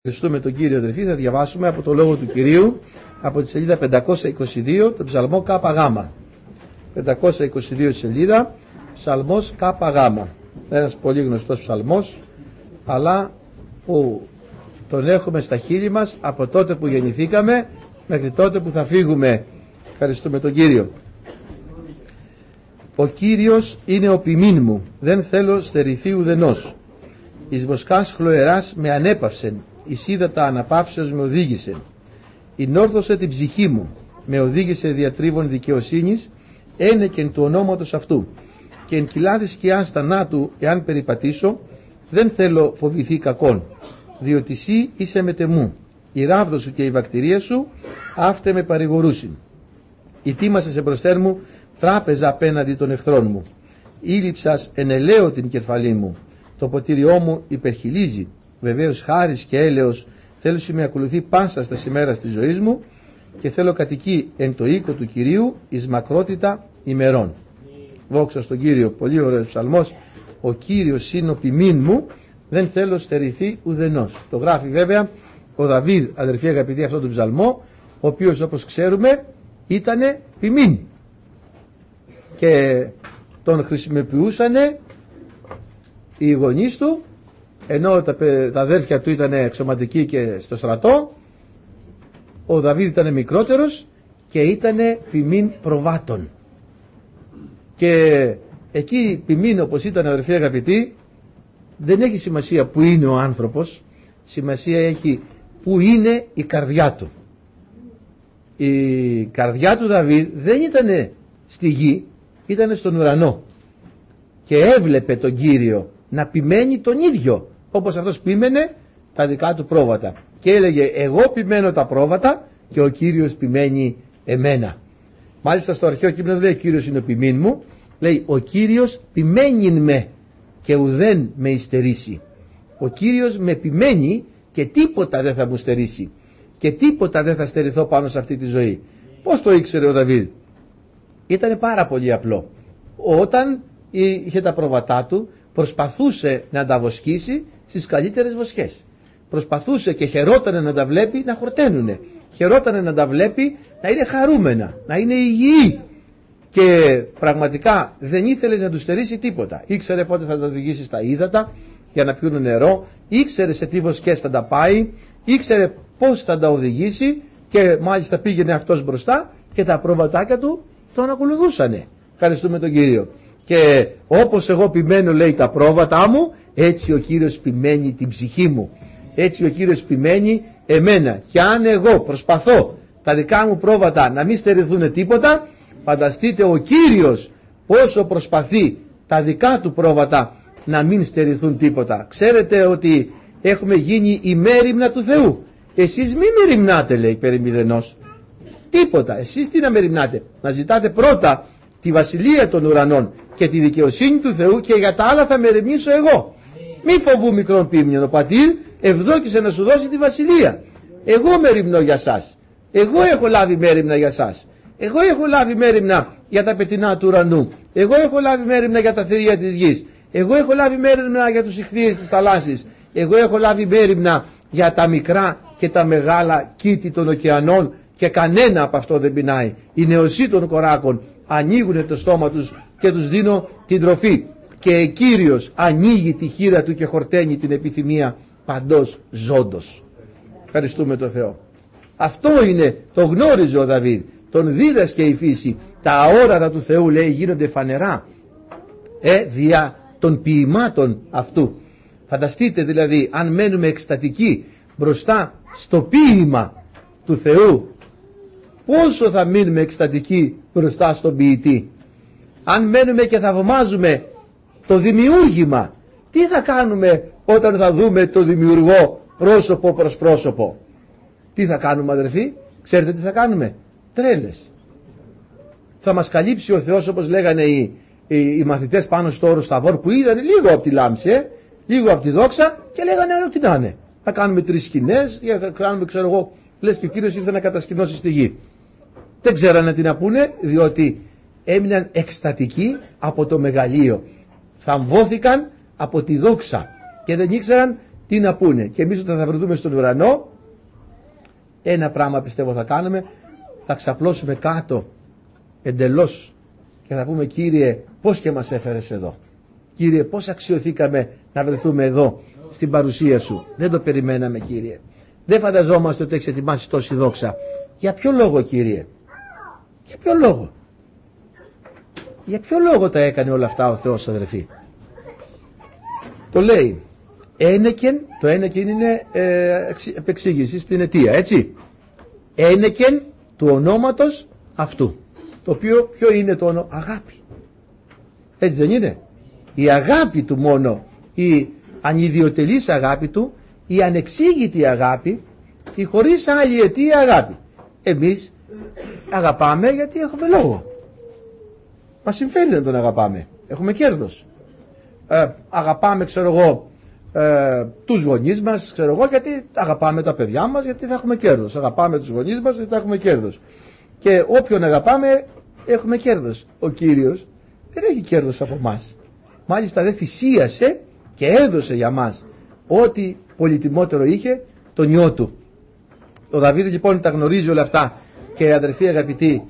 Ευχαριστούμε τον Κύριο, αδελφοί. Θα διαβάσουμε από το Λόγο του Κυρίου από τη σελίδα 522 τον ψαλμό ΚΓ. 522 σελίδα, ψαλμός ΚΓ. Ένας πολύ γνωστός ψαλμός, αλλά που τον έχουμε στα χείλη μας από τότε που γεννηθήκαμε μέχρι τότε που θα φύγουμε. Ευχαριστούμε τον Κύριο. Ο Κύριος είναι ο ποιμήν μου, δεν θέλω στερηθεί ουδενός. Εις βοσκάς χλωεράς με ανέπαυσεν, εις ύδατα αναπαύσεως με οδήγησε. Ηνόρθωσε την ψυχή μου, με οδήγησε διατρίβων δικαιοσύνης, ένεκεν του ονόματος αυτού. Και εν κοιλάδη σκιάς θανάτου, εάν περιπατήσω, δεν θέλω φοβηθεί κακόν, διότι σύ είσαι μετεμού. Η ράβδο σου και η βακτηρία σου, αύτε με παρηγορούσιν. Ητήμασες εμπροστέρ μου τράπεζα απέναντι των εχθρών μου. Ήλυψας ενελαίω την κεφαλή μου. Το ποτήριό μου υπερχιλίζει. Βεβαίως χάρις και έλεος θέλουσι με ακολουθεί πάσα στα ημέρας της ζωής μου, και θέλω κατοικεί εν το οίκο του Κυρίου εις μακρότητα ημερών. Δόξα στον Κύριο. Πολύ ωραίος ψαλμός. Ο Κύριος είναι ο ποιμήν μου, δεν θέλω στερηθεί ουδενός. Το γράφει βέβαια ο Δαβίδ, αδερφοί αγαπητοί, αυτόν τον ψαλμό, ο οποίος, όπως ξέρουμε, ήτανε ποιμήν και τον χρησιμοποιούσανε οι γονείς του, ενώ τα αδέρφια του ήταν εξωματικοί και στο στρατό. Ο Δαβίδ ήταν μικρότερος και ήταν ποιμήν προβάτων. Και εκεί ποιμήν, όπως ήταν, αδερφοί αγαπητοί, δεν έχει σημασία που είναι ο άνθρωπος, σημασία έχει που είναι η καρδιά του. Η καρδιά του Δαβίδ δεν ήταν στη γη, ήταν στον ουρανό, και έβλεπε τον Κύριο να ποιμένει τον ίδιο όπως αυτός ποιμένε τα δικά του πρόβατα, και έλεγε εγώ ποιμένω τα πρόβατα και ο Κύριος ποιμένει εμένα. Μάλιστα στο αρχαίο κείμενο δεν λέει ο Κύριος είναι ο ποιμήν μου, λέει ο Κύριος ποιμένει με και ουδέν με υστερήσει. Ο Κύριος με ποιμένει και τίποτα δεν θα μου στερήσει, και τίποτα δεν θα στερηθώ πάνω σε αυτή τη ζωή. Πώς το ήξερε ο Δαβίδ? Ήταν πάρα πολύ απλό. Όταν είχε τα πρόβατά του, προσπαθούσε να τα βοσκήσει στις καλύτερες βοσκές. Προσπαθούσε και χαιρότανε να τα βλέπει να χορταίνουνε. Χαιρότανε να τα βλέπει να είναι χαρούμενα, να είναι υγιή. Και πραγματικά δεν ήθελε να του στερήσει τίποτα. Ήξερε πότε θα τα οδηγήσει στα ύδατα για να πιούν νερό, ήξερε σε τι βοσκές θα τα πάει, ήξερε πώς θα τα οδηγήσει, και μάλιστα πήγαινε αυτός μπροστά και τα πρόβατάκια του τον ακολουθούσανε. Ευχαριστούμε τον Κύριο. Και όπως εγώ ποιμένω, λέει, τα πρόβατά μου, έτσι ο Κύριος ποιμένει την ψυχή μου. Έτσι ο Κύριος ποιμένει εμένα. Και αν εγώ προσπαθώ τα δικά μου πρόβατα να μην στερηθούν τίποτα, φανταστείτε ο Κύριος πόσο προσπαθεί τα δικά του πρόβατα να μην στερηθούν τίποτα. Ξέρετε ότι έχουμε γίνει η μέριμνα του Θεού. Εσείς μη μεριμνάτε, λέει, περί μηδενός. Τίποτα. Εσείς τι να μεριμνάτε? Να ζητάτε πρώτα τη βασιλεία των ουρανών και τη δικαιοσύνη του Θεού, και για τα άλλα θα μεριμνήσω εγώ. Μη φοβού μικρόν ποίμνιον, ο πατήρ ευδόκησε να σου δώσει τη βασιλεία. Εγώ μεριμνώ για σας. Εγώ έχω λάβει μέριμνα για σας. Εγώ έχω λάβει μέριμνα για τα πετεινά του ουρανού. Εγώ έχω λάβει μέριμνα για τα θηρία της γης. Εγώ έχω λάβει μέριμνα για τους ιχθύες της θαλάσσης. Εγώ έχω λάβει μέριμνα για τα μικρά και τα μεγάλα κήτη των ωκεανών, και κανένα από αυτό δεν πεινάει. Οι νεοσύ των κοράκων ανοίγουν το στόμα τους και τους δίνω την τροφή. Και ο Κύριος ανοίγει τη χείρα του και χορταίνει την επιθυμία παντός ζώντος. Ευχαριστούμε τον Θεό. Αυτό είναι, το γνώριζε ο Δαβίδ, τον δίδασκε η φύση. Τα αόρατα του Θεού, λέει, γίνονται φανερά δια των ποιημάτων αυτού. Φανταστείτε δηλαδή, αν μένουμε εκστατικοί μπροστά στο ποίημα του Θεού, πόσο θα μείνουμε εκστατικοί μπροστά στον ποιητή? Αν μένουμε και θαυμάζουμε το δημιούργημα, τι θα κάνουμε όταν θα δούμε το δημιουργό πρόσωπο προς πρόσωπο? Τι θα κάνουμε, αδερφοί? Ξέρετε τι θα κάνουμε? Τρέλες. Θα μας καλύψει ο Θεός, όπως λέγανε οι μαθητές πάνω στο όρος Σταβόρ, που είδαν λίγο από τη λάμψη, λίγο από τη δόξα, και λέγανε ό,τι να είναι. Θα κάνουμε 3 σκηνές, θα κάνουμε, ξέρω εγώ, λες και ο Κύριος ήρθε να κατασκηνώσει στη γη. Δεν ξέρανε τι να πούνε, διότι έμειναν εκστατικοί από το μεγαλείο. Θαμβώθηκαν από τη δόξα και δεν ήξεραν τι να πούνε. Και εμείς όταν θα βρεθούμε στον ουρανό, ένα πράγμα πιστεύω θα κάνουμε, θα ξαπλώσουμε κάτω εντελώς και θα πούμε, Κύριε, πώς και μας έφερες εδώ. Κύριε, πώς αξιωθήκαμε να βρεθούμε εδώ στην παρουσία σου. Δεν το περιμέναμε, Κύριε. Δεν φανταζόμαστε ότι έχεις ετοιμάσει τόση δόξα. Για ποιο λόγο, Κύριε? Για ποιο λόγο? Για ποιο λόγο τα έκανε όλα αυτά ο Θεός, αδερφοί? Το λέει ένεκεν, το ένεκεν είναι επεξήγηση στην αιτία, έτσι. Ένεκεν του ονόματος αυτού. Το οποίο ποιο είναι το όνομα? Αγάπη. Έτσι δεν είναι? Η αγάπη του μόνο, η ανιδιοτελής αγάπη του, η ανεξήγητη αγάπη, η χωρίς άλλη αιτία αγάπη. Εμείς αγαπάμε γιατί έχουμε λόγο. Μας συμφέρει να τον αγαπάμε. Έχουμε κέρδος. Αγαπάμε, ξέρω εγώ, τους γονείς μας, ξέρω εγώ, γιατί αγαπάμε τα παιδιά μας, γιατί θα έχουμε κέρδος. Αγαπάμε τους γονείς μας, γιατί θα έχουμε κέρδος. Και όποιον αγαπάμε, έχουμε κέρδος. Ο Κύριος δεν έχει κέρδος από μας. Μάλιστα δεν θυσίασε και έδωσε για μας ό,τι πολυτιμότερο είχε, τον Υιό του. Ο Δαβίδ λοιπόν τα γνωρίζει όλα αυτά. Και αδερφοί αγαπητοί,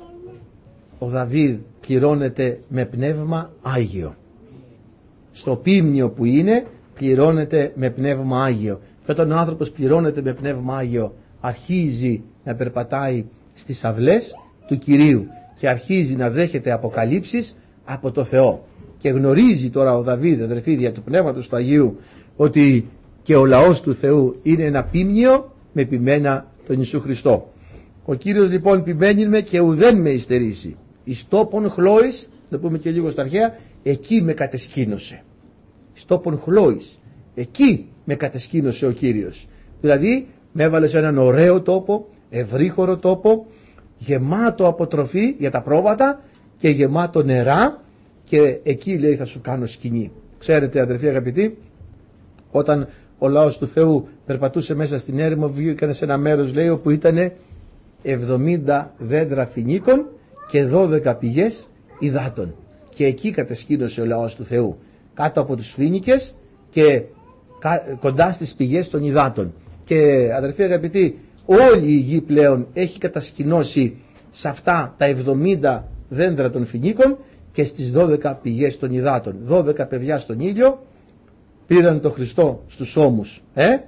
ο Δαβίδ πληρώνεται με πνεύμα Άγιο. Στο πίμνιο που είναι, πληρώνεται με πνεύμα Άγιο. Και όταν ο άνθρωπος πληρώνεται με πνεύμα Άγιο, αρχίζει να περπατάει στις αυλές του Κυρίου και αρχίζει να δέχεται αποκαλύψεις από το Θεό. Και γνωρίζει τώρα ο Δαβίδ, αδερφοί, δια του πνεύματος του Αγίου, ότι και ο λαός του Θεού είναι ένα πίμνιο με ποιμένα τον Ιησού Χριστό. Ο Κύριος λοιπόν ποιμένει με και ουδέν με υστερήσει. Εις τόπον χλώης, να πούμε και λίγο στα αρχαία, εκεί με κατεσκήνωσε. Εις τόπον χλώης, εκεί με κατεσκήνωσε ο Κύριος. Δηλαδή με έβαλε σε έναν ωραίο τόπο, ευρύχωρο τόπο, γεμάτο από τροφή για τα πρόβατα και γεμάτο νερά, και εκεί λέει θα σου κάνω σκηνή. Ξέρετε αδερφοί αγαπητοί, όταν ο λαός του Θεού περπατούσε μέσα στην έρημο, βγήκανε σε ένα μέρος, λέει, όπου ήταν 70 δέντρα φοινίκων και 12 πηγές υδάτων. Και εκεί κατεσκήνωσε ο λαός του Θεού, κάτω από τους φοίνικες και κοντά στις πηγές των υδάτων. Και αδερφοί αγαπητοί, όλη η γη πλέον έχει κατασκηνώσει σε αυτά τα 70 δέντρα των φοινίκων και στις 12 πηγές των υδάτων. 12 παιδιά στον ήλιο πήραν το Χριστό στους ώμους,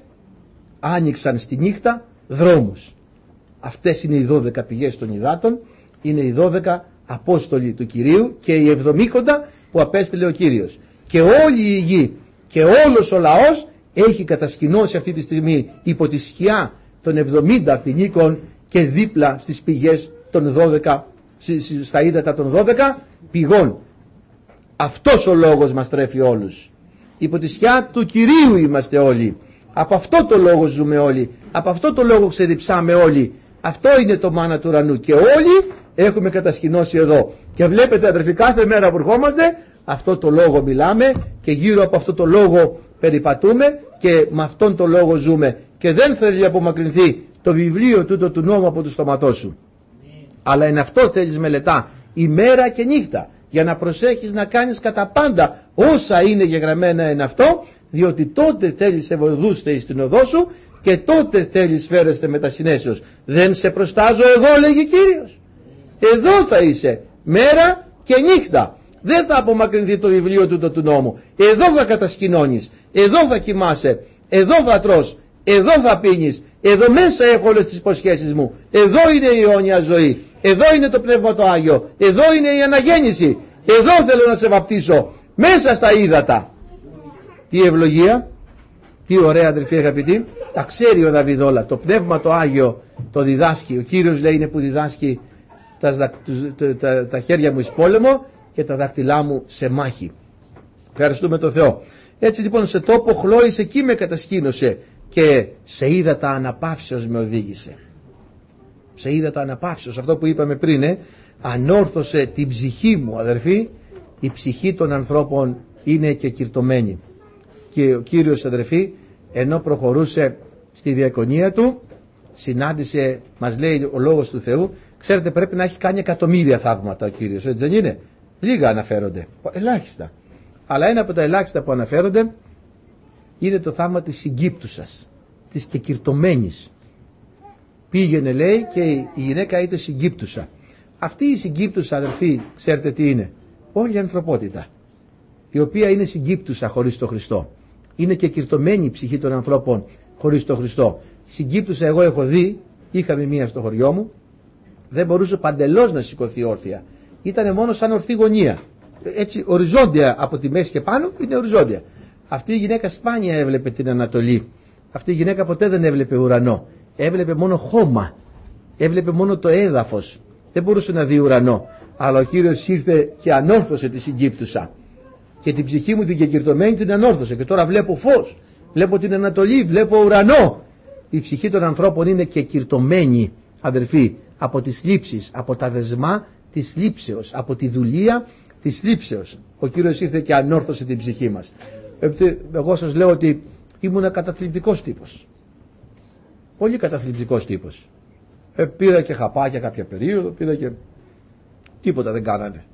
άνοιξαν στη νύχτα δρόμους. Αυτές είναι οι 12 πηγές των υδάτων, είναι οι 12 Απόστολοι του Κυρίου και οι 70 που απέστειλε ο Κύριος. Και όλη η γη και όλος ο λαός έχει κατασκηνώσει αυτή τη στιγμή υπό τη σκιά των 70 φοινίκων και δίπλα στις πηγές των 12, στα ύδατα των 12 πηγών. Αυτός ο λόγος μας τρέφει όλους. Υπό τη σκιά του Κυρίου είμαστε όλοι. Από αυτό το λόγο ζούμε όλοι. Από αυτό το λόγο ξεδιψάμε όλοι. Αυτό είναι το μάνα του ουρανού. Και όλοι έχουμε κατασκηνώσει εδώ. Και βλέπετε αδερφοί, κάθε μέρα που ερχόμαστε, αυτό το λόγο μιλάμε και γύρω από αυτό το λόγο περιπατούμε και με αυτόν το λόγο ζούμε. Και δεν θέλει να απομακρυνθεί το βιβλίο τούτο του νόμου από το στόματό σου. Αλλά εν αυτό θέλεις μελετά ημέρα και νύχτα, για να προσέχεις να κάνεις κατά πάντα όσα είναι γεγραμμένα εν αυτό, διότι τότε θέλεις ευωδούστε εις την οδό σου και τότε θέλεις φέρεστε με τα συνέσεως. Δεν σε προστάζω εγώ, λέγει Κύριος. Εδώ θα είσαι μέρα και νύχτα. Δεν θα απομακρυνθεί το βιβλίο τούτο του νόμου. Εδώ θα κατασκηνώνεις, εδώ θα κοιμάσαι, εδώ θα τρως, εδώ θα πίνεις, εδώ μέσα έχω όλες τις υποσχέσεις μου, εδώ είναι η αιώνια ζωή, εδώ είναι το Πνεύμα το Άγιο, εδώ είναι η αναγέννηση, εδώ θέλω να σε βαπτίσω, μέσα στα ύδατα. Τι ευλογία, τι ωραία αδελφοί αγαπητοί, τα ξέρει ο Δαβίδ όλα, το Πνεύμα το Άγιο το διδάσκει. Ο Κύριος λέει είναι που διδάσκει τα χέρια μου εις πόλεμο και τα δάχτυλά μου σε μάχη. Ευχαριστούμε τον Θεό. Έτσι λοιπόν σε τόπο χλώης εκεί με κατασκήνωσε και σε ύδατα αναπαύσεως με οδήγησε. Σε ύδατα αναπαύσεως, αυτό που είπαμε πριν, ανόρθωσε την ψυχή μου αδερφοί. Η ψυχή των ανθρώπων είναι και κυρτωμένη. Και ο Κύριος αδερφοί, ενώ προχωρούσε στη διακονία του, συνάντησε, μας λέει ο λόγος του Θεού, ξέρετε πρέπει να έχει κάνει εκατομμύρια θαύματα ο Κύριος, έτσι δεν είναι? Λίγα αναφέρονται, ελάχιστα. Αλλά ένα από τα ελάχιστα που αναφέρονται είναι το θαύμα της συγκύπτουσας, της κεκυρτωμένης. Πήγαινε, λέει, και η γυναίκα είτε συγκύπτουσα. Αυτή η συγκύπτουσα, αδερφοί, ξέρετε τι είναι? Όλη η ανθρωπότητα, η οποία είναι συγκύπτουσα χωρίς τον Χριστό. Είναι κεκυρτωμένη η ψυχή των ανθρώπων χωρίς τον Χριστό. Συγκύπτουσα εγώ έχω δει, είχαμε μία στο χωριό μου, δεν μπορούσε παντελώς να σηκωθεί όρθια. Ήτανε μόνο σαν ορθή γωνία. Έτσι οριζόντια από τη μέση και πάνω είναι οριζόντια. Αυτή η γυναίκα σπάνια έβλεπε την Ανατολή. Αυτή η γυναίκα ποτέ δεν έβλεπε ουρανό. Έβλεπε μόνο χώμα. Έβλεπε μόνο το έδαφος. Δεν μπορούσε να δει ουρανό. Αλλά ο Κύριος ήρθε και ανόρθωσε τη συγκύπτουσα. Και την ψυχή μου την κεκυρτωμένη την ανόρθωσε. Και τώρα βλέπω φως. Βλέπω την Ανατολή. Βλέπω ουρανό. Η ψυχή των ανθρώπων είναι κεκυρτωμένη, αδερφοί, από τις λήψεις, από τα δεσμά της λήψεως, από τη δουλεία της λήψεως. Ο Κύριος ήρθε και ανόρθωσε την ψυχή μας. Εγώ σας λέω ότι ήμουν καταθλιπτικός τύπος. Πολύ καταθλιπτικός τύπος. Πήρα και χαπάκια κάποια περίοδο, πήρα και τίποτα δεν κάνανε.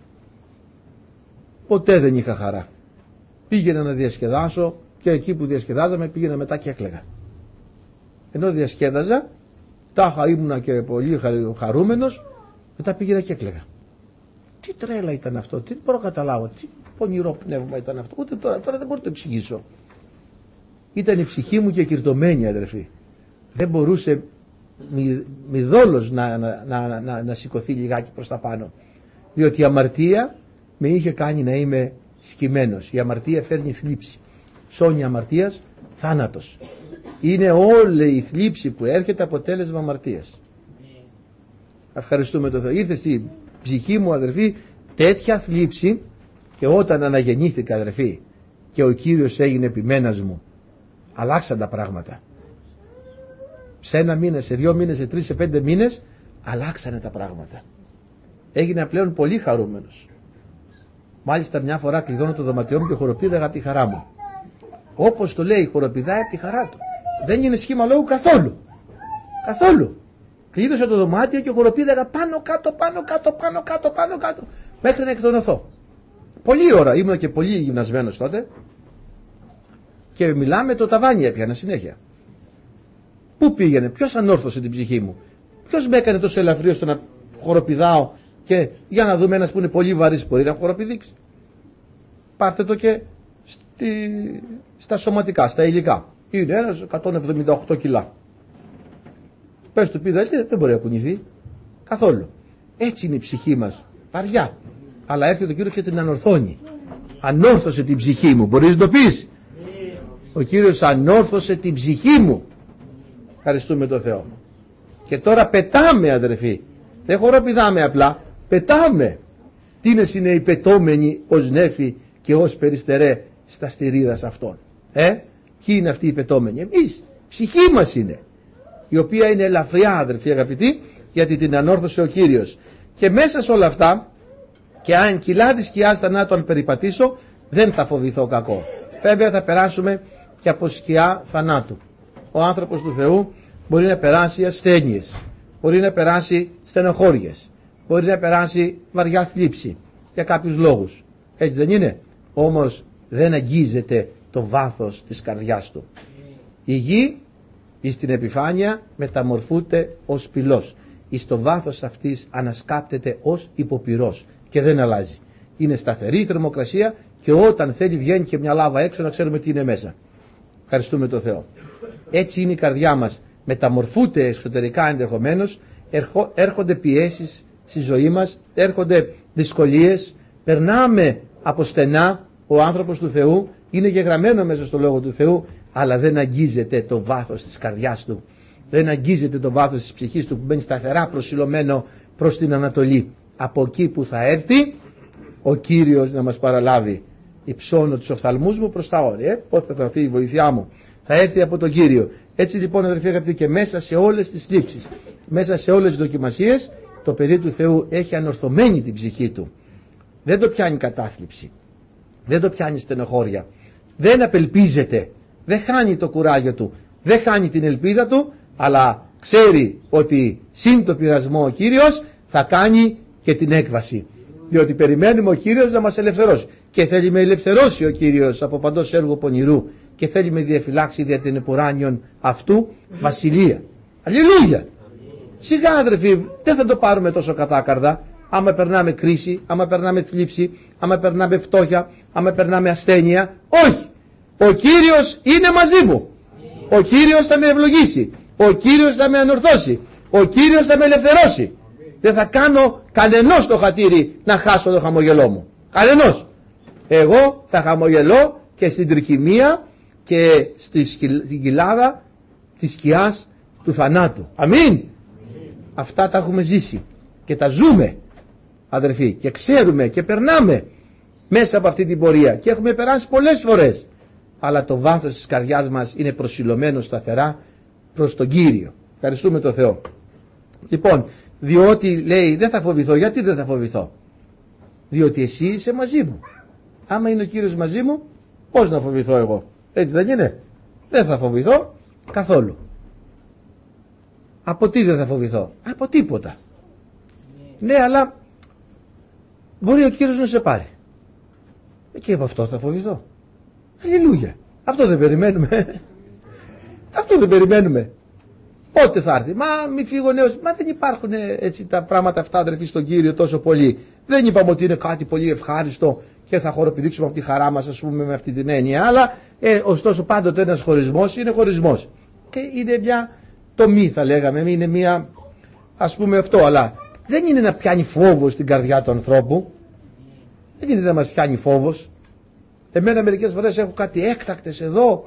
Ποτέ δεν είχα χαρά. Πήγαινα να διασκεδάσω και εκεί που διασκεδάζαμε πήγαινα μετά και έκλαιγα. Ενώ διασκέδαζα, τάχα ήμουνα και πολύ χαρούμενος, μετά πήγαινα και έκλαιγα. Τι τρέλα ήταν αυτό, τι μπορώ να καταλάβω, τι πονηρό πνεύμα ήταν αυτό, ούτε τώρα δεν μπορώ να το εξηγήσω. Ήταν η ψυχή μου κεκυρτωμένη, αδερφοί. Δεν μπορούσε μηδόλως να σηκωθεί λιγάκι προς τα πάνω. Διότι η αμαρτία με είχε κάνει να είμαι σκυμμένος. Η αμαρτία φέρνει θλίψη. Ψώνει αμαρτίας, θάνατος. Είναι όλη η θλίψη που έρχεται αποτέλεσμα αμαρτίας. Ευχαριστούμε τον Θεό. Ήρθε στην ψυχή μου, αδερφοί, τέτοια θλίψη, και όταν αναγεννήθηκα, αδερφοί, και ο Κύριος έγινε επιμένας μου, αλλάξαν τα πράγματα. Σε 1 μήνα, σε 2 μήνες, σε 3, σε 5 μήνες αλλάξανε τα πράγματα. Έγινα πλέον πολύ χαρούμενος. Μάλιστα μια φορά κλειδώνω το δωματιό μου και χοροπήδαγα από τη χαρά μου. Όπως το λέει, χοροπηδάει από τη χαρά του. Δεν είναι σχήμα λόγου καθόλου. Καθόλου. Κλείδωσα το δωμάτιο και χοροπήδαγα πάνω κάτω, πάνω κάτω, μέχρι να εκτονωθώ. Πολλή ώρα, ήμουν και πολύ γυμνασμένος τότε, και μιλάμε, το ταβάνι έπιανα συνέχεια. Πού πήγαινε, ποιος ανόρθωσε την ψυχή μου, ποιος με έκανε τόσο ελαφρύ ώστε να χοροπηδάω, και για να δούμε, ένας που είναι πολύ βαρύς μπορεί να χοροπηδήξει. Πάρτε το και στα σωματικά, στα υλικά. Είναι ένας 178 κιλά. Πες του πήδα, δεν μπορεί να κουνηθεί καθόλου. Έτσι είναι η ψυχή μας, βαριά. Αλλά έρχεται ο Κύριος και την ανορθώνει. Ανόρθωσε την ψυχή μου, μπορείς να το πεις? Ο Κύριος ανόρθωσε την ψυχή μου. Ευχαριστούμε τον Θεό. Και τώρα πετάμε, αδερφοί. Δεν χοροπηδάμε απλά, πετάμε. Τίνες είναι οι πετώμενοι ως νέφη και ως περιστερέ στα στηρίδας αυτών. Ποιοι είναι αυτοί οι πετώμενοι? Εμείς, ψυχή μας είναι, η οποία είναι ελαφριά, αδερφοί αγαπητοί, γιατί την ανόρθωσε ο Κύριος. Και μέσα σε όλα αυτά, και αν κιλά της σκιάς θανάτου αν περιπατήσω, δεν θα φοβηθώ κακό. Βέβαια θα περάσουμε και από σκιά θανάτου. Ο άνθρωπος του Θεού μπορεί να περάσει ασθένειες, μπορεί να περάσει στενοχώριες, μπορεί να περάσει βαριά θλίψη για κάποιους λόγους. Έτσι δεν είναι? Όμως δεν αγγίζεται το βάθος της καρδιάς του. Η γη εις την επιφάνεια μεταμορφούται ως πυλός. Εις το βάθος αυτής ανασκάπτεται ως υποπυρός και δεν αλλάζει. Είναι σταθερή η θερμοκρασία και όταν θέλει βγαίνει και μια λάβα έξω να ξέρουμε τι είναι μέσα. Ευχαριστούμε τον Θεό. Έτσι είναι η καρδιά μας. Μεταμορφούται εσωτερικά ενδεχομένως, έρχονται πιέσεις στη ζωή μας, έρχονται δυσκολίες, περνάμε από στενά. Ο άνθρωπος του Θεού είναι γεγραμμένο μέσα στο Λόγο του Θεού, αλλά δεν αγγίζεται το βάθος της καρδιάς του. Δεν αγγίζεται το βάθος της ψυχής του που μπαίνει σταθερά προσιλωμένο προς την Ανατολή. Από εκεί που θα έρθει ο Κύριος να μας παραλάβει. Υψώνω τους οφθαλμούς μου προς τα όρια. Πότε θα έρθει η βοήθειά μου? Θα έρθει από τον Κύριο. Έτσι λοιπόν, αδερφοί αγαπητοί, και μέσα σε όλες τις λήψεις, μέσα σε όλες τις δοκιμασίες, το παιδί του Θεού έχει ανορθωμένη την ψυχή του. Δεν το πιάνει κατάθλιψη, δεν το πιάνει στενοχώρια, δεν απελπίζεται, δεν χάνει το κουράγιο του, δεν χάνει την ελπίδα του, αλλά ξέρει ότι σύν το πειρασμό ο Κύριος θα κάνει και την έκβαση. Διότι περιμένουμε ο Κύριος να μας ελευθερώσει. Και θέλει με ελευθερώσει ο Κύριος από παντός έργο πονηρού και θέλει με διαφυλάξει δια την επουράνιον αυτού βασιλεία. Αλληλούια! Σιγά αδερφοί, δεν θα το πάρουμε τόσο κατάκαρδα. Άμα περνάμε κρίση, άμα περνάμε θλίψη, άμα περνάμε φτώχεια, άμα περνάμε ασθένεια. Όχι! Ο Κύριος είναι μαζί μου. Ο Κύριος θα με ευλογήσει. Ο Κύριος θα με ανορθώσει. Ο Κύριος θα με ελευθερώσει. Δεν θα κάνω κανενός το χατήρι να χάσω το χαμογελό μου. Κανενός. Εγώ θα χαμογελώ και στην τρικυμία και στην κοιλάδα της σκιάς του θανάτου. Αμήν. Αυτά τα έχουμε ζήσει και τα ζούμε, αδερφοί, και ξέρουμε και περνάμε μέσα από αυτή την πορεία και έχουμε περάσει πολλές φορές, αλλά το βάθος της καρδιάς μας είναι προσιλωμένο σταθερά προς τον Κύριο. Ευχαριστούμε τον Θεό. Λοιπόν, διότι λέει δεν θα φοβηθώ. Γιατί δεν θα φοβηθώ? Διότι εσύ είσαι μαζί μου. Άμα είναι ο Κύριος μαζί μου, πώς να φοβηθώ εγώ? Έτσι δεν είναι? Δεν θα φοβηθώ καθόλου. Από τι δεν θα φοβηθώ? Από τίποτα. Ναι, αλλά μπορεί ο Κύριος να σε πάρει. Και από αυτό θα φοβηθώ. Αλληλούια. Αυτό δεν περιμένουμε. Αυτό δεν περιμένουμε. Πότε θα έρθει? Μα μη φύγω νέος. Μα δεν υπάρχουν έτσι τα πράγματα αυτά, αδερφοί, στον Κύριο τόσο πολύ. Δεν είπαμε ότι είναι κάτι πολύ ευχάριστο και θα χοροπηδήξουμε από τη χαρά μας, ας πούμε, με αυτή την έννοια. Αλλά ωστόσο πάντοτε ένας χωρισμός είναι χωρισμός. Και είναι μια τομή, θα λέγαμε, είναι μια, ας πούμε, αυτό. Αλλά δεν είναι να πιάνει φόβος στην καρδιά του ανθρώπου. Δεν είναι να μας πιάνει φόβος. Εμένα μερικές φορές έχω κάτι έκτακτες εδώ.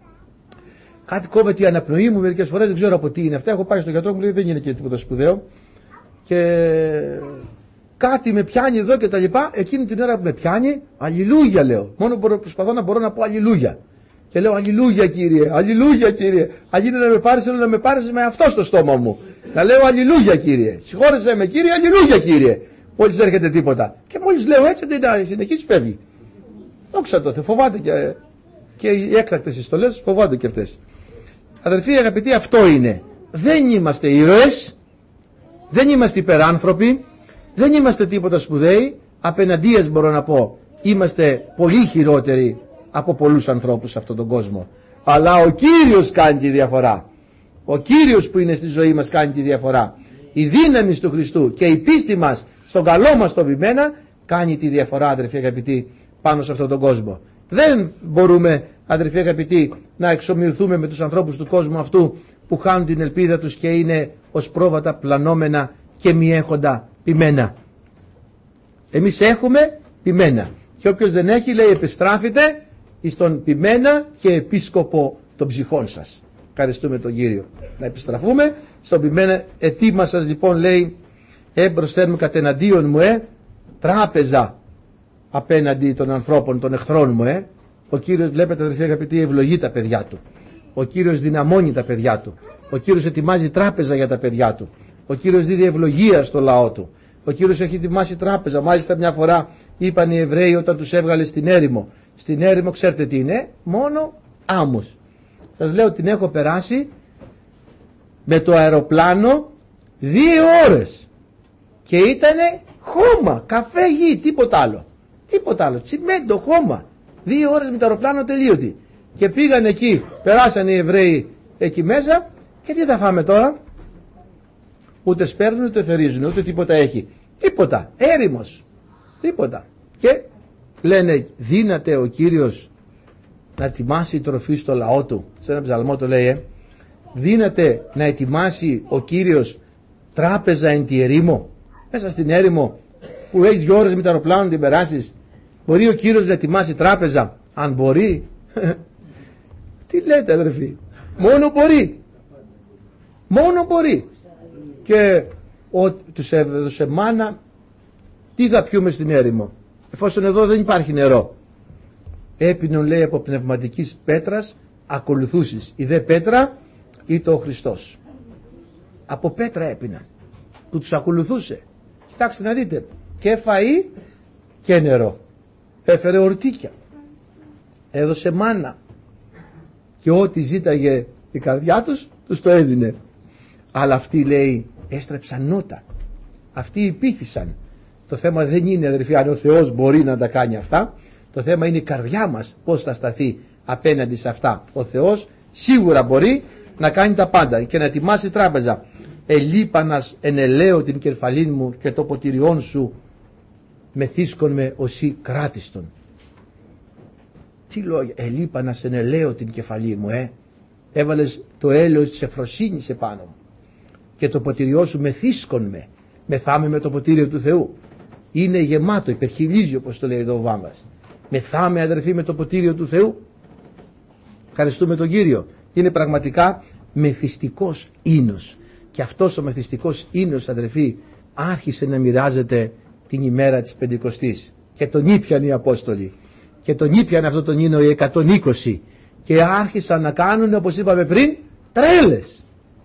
Κάτι κόβεται η αναπνοή μου μερικές φορές, δεν ξέρω από τι είναι αυτά. Έχω πάει στον γιατρό, μου λέει δεν είναι και τίποτα σπουδαίο. Και κάτι με πιάνει εδώ και τα λοιπά. Εκείνη την ώρα που με πιάνει, αλληλούια λέω. Μόνο προσπαθώ να μπορώ να πω αλληλούια. Και λέω αλληλούια Κύριε, αλληλούια Κύριε. Αν γίνει να με πάρεις, θέλω να με πάρεις με αυτό στο στόμα μου. Να λέω αλληλούια Κύριε. Συγχώρεσέ με Κύριε, αλληλούια Κύριε. Μόλις έρχεται τίποτα. Και μόλις λέω έτσι, δεν συνεχίζει, φεύγει. Δόξα τω Θεώ, φοβάται και οι έκτακτες συστολές φοβάται και αυτές. Αδελφοί αγαπητοί, αυτό είναι. Δεν είμαστε ήρωες, δεν είμαστε υπεράνθρωποι, δεν είμαστε τίποτα σπουδαίοι. Απέναντίας μπορώ να πω, είμαστε πολύ χειρότεροι από πολλούς ανθρώπους σε αυτόν τον κόσμο. Αλλά ο Κύριος κάνει τη διαφορά. Ο Κύριος που είναι στη ζωή μας κάνει τη διαφορά. Η δύναμη του Χριστού και η πίστη μας στον καλό μας τον ποιμένα κάνει τη διαφορά, αδελφοί αγαπητοί, πάνω σε αυτόν τον κόσμο. Δεν μπορούμε, αδελφοί αγαπητοί, να εξομοιωθούμε με τους ανθρώπους του κόσμου αυτού που χάνουν την ελπίδα τους και είναι ως πρόβατα πλανόμενα και μη έχοντα ποιμένα. Εμείς έχουμε ποιμένα. Και όποιος δεν έχει, λέει, επιστράφητε εις τον ποιμένα και επίσκοπο των ψυχών σας. Ευχαριστούμε τον Κύριο. Να επιστραφούμε στον ποιμένα. Ετοίμασας λοιπόν, λέει, μπροσθένου κατεναντίον μου, τράπεζα απέναντι των ανθρώπων, των εχθρών μου. Ο Κύριος, βλέπετε αδελφοί αγαπητοί, ευλογεί τα παιδιά του. Ο Κύριος δυναμώνει τα παιδιά του. Ο Κύριος ετοιμάζει τράπεζα για τα παιδιά του. Ο Κύριος δίδει ευλογία στο λαό του. Ο Κύριος έχει ετοιμάσει τράπεζα. Μάλιστα μια φορά είπαν οι Εβραίοι όταν τους έβγαλε στην έρημο. Στην έρημο ξέρετε τι είναι? Μόνο άμμος. Σας λέω την έχω περάσει με το αεροπλάνο 2 ώρες. Και ήτανε χώμα, καφέ, γη, τίποτα άλλο. Τίποτα άλλο, τσιμέντο, χώμα. 2 ώρες με το αεροπλάνο τελείωτη. Και πήγαν εκεί, περάσαν οι Εβραίοι εκεί μέσα και τι θα φάμε τώρα? Ούτε σπέρνουν, ούτε θερίζουν, ούτε τίποτα έχει. Τίποτα, έρημος. Τίποτα. Και λένε, δύναται ο Κύριος να ετοιμάσει τροφή στο λαό του. Σε ένα ψαλμό το λέει, δύναται να ετοιμάσει ο Κύριος τράπεζα εν τη ερήμο. Μέσα στην έρημο που έχει 2 ώρες με το αεροπλάνο να την περάσεις, μπορεί ο Κύριος να ετοιμάσει τράπεζα? Αν μπορεί. Τι λέτε αδερφοί? Μόνο μπορεί. Μόνο μπορεί. Και τους έδωσε μάνα. Τι θα πιούμε στην έρημο? Εφόσον εδώ δεν υπάρχει νερό. Έπινον, λέει, από πνευματικής πέτρας ακολουθούσεις. Η δε πέτρα είτε ο Χριστός. Από πέτρα έπιναν που τους ακολουθούσε. Κοιτάξτε να δείτε, και φαΐ και νερό. Έφερε ορτίκια, έδωσε μάνα και ό,τι ζήταγε η καρδιά τους, τους το έδινε. Αλλά αυτοί, λέει, έστρεψαν νότα. Αυτοί υπήθησαν. Το θέμα δεν είναι, αδερφοί, αν ο Θεός μπορεί να τα κάνει αυτά. Το θέμα είναι η καρδιά μας πώς θα σταθεί απέναντι σε αυτά. Ο Θεός σίγουρα μπορεί να κάνει τα πάντα και να ετοιμάσει τράπεζα. Ελείπανας ενελαίω την κεφαλήν μου και το ποτηριόν σου μεθύσκον με οσί κράτιστον. Τι λόγια, ελείπανας ενελαίω την κεφαλή μου, έβαλες το έλεος της ευφροσύνης επάνω μου και το ποτηριό σου μεθύσκον με. Μεθάμε με το ποτήριο του Θεού. Είναι γεμάτο, υπερχιλίζει, όπως το λέει εδώ ο Βάμβας. Μεθάμε, αδερφοί, με το ποτήριο του Θεού. Ευχαριστούμε τον Κύριο. Είναι πραγματικά μεθυστικός ίνος. Και αυτός ο μεθυστικός ίνος, αδερφοί, άρχισε να μοιράζεται την ημέρα της Πεντηκοστής. Και τον ήπιαν οι Απόστολοι. Και τον ήπιαν αυτό τον ίνο οι 120. Και άρχισαν να κάνουν, όπως είπαμε πριν, τρέλες.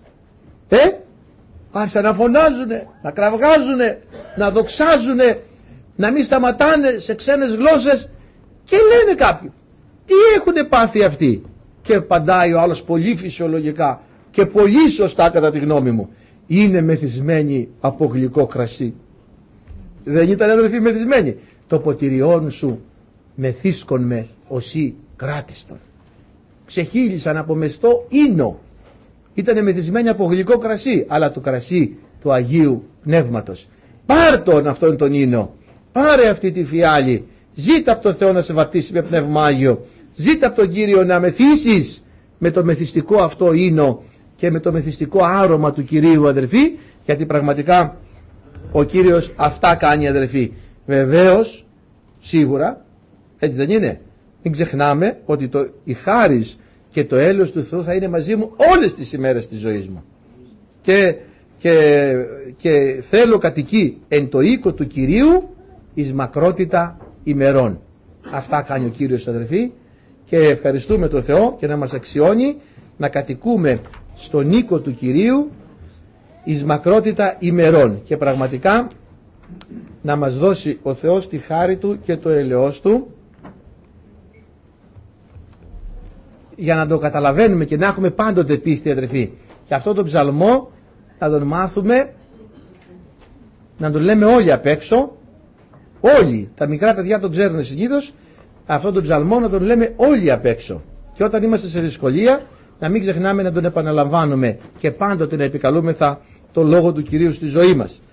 Άρχισαν να φωνάζουνε, να κραυγάζουνε, να δοξάζουνε, να μην σταματάνε σε ξένες γλώσσες. Και λένε κάποιοι, τι έχουνε πάθει αυτοί? Και απαντάει ο άλλος πολύ φυσιολογικά και πολύ σωστά κατά τη γνώμη μου, είναι μεθυσμένοι από γλυκό κρασί. Δεν ήταν, αδελφοί, μεθυσμένοι? Το ποτηριόν σου μεθύσκον με οσί κράτιστον. Ξεχύλισαν από μεστό ίνο. Ήτανε μεθυσμένοι από γλυκό κρασί, αλλά το κρασί του Αγίου Πνεύματος. Πάρ' τον αυτόν τον ίνο, πάρε αυτή τη φιάλη, ζήτα από τον Θεό να σε βαπτίσει με Πνεύμα Άγιο, ζήτα από τον Κύριο να μεθύσεις με το μεθυστικό αυτό ίνο και με το μεθυστικό άρωμα του Κυρίου, αδερφοί, γιατί πραγματικά ο Κύριος αυτά κάνει, αδερφοί. Βεβαίως, σίγουρα, έτσι δεν είναι? Μην ξεχνάμε ότι η χάρις και το έλεος του Θεού θα είναι μαζί μου όλες τις ημέρες της ζωής μου. Και θέλω κατοικεί εν το οίκο του Κυρίου εις μακρότητα ημερών. Αυτά κάνει ο Κύριος, αδερφοί, και ευχαριστούμε τον Θεό και να μας αξιώνει να κατοικούμε στον οίκο του Κυρίου εις μακρότητα ημερών και πραγματικά να μας δώσει ο Θεός τη χάρη Του και το ελεός Του για να το καταλαβαίνουμε και να έχουμε πάντοτε πίστη, αδερφοί. Και αυτό το ψαλμό να τον μάθουμε, να τον λέμε όλοι απ' έξω. Όλοι, τα μικρά παιδιά τον ξέρουν συνήθως. Αυτό τον ψαλμό να τον λέμε όλοι απ' έξω. Και όταν είμαστε σε δυσκολία να μην ξεχνάμε να τον επαναλαμβάνουμε και πάντοτε να επικαλούμεθα το λόγο του Κυρίου στη ζωή μας.